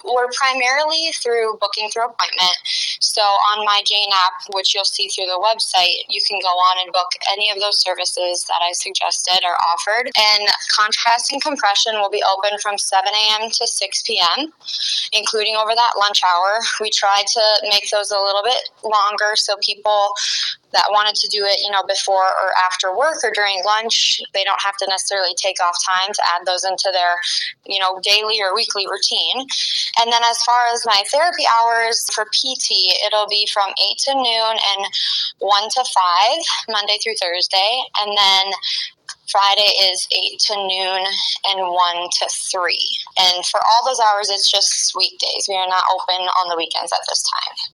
We're primarily through booking through appointment. So on my Jane app, which you'll see through the website, you can go on and book any of those services that I suggested are offered. And contrast and compression will be open from 7 a.m. to 6 p.m., including over that lunch hour. We try to make those a little bit longer so people that wanted to do it, before or after work or during lunch, they don't have to necessarily take off time to add those into their, daily or weekly routine. And then as far as my therapy hours for PT, it'll be from 8 to noon and 1 to 5, Monday through Thursday. And then Friday is 8 to noon and 1 to 3. And for all those hours, it's just weekdays. We are not open on the weekends at this time.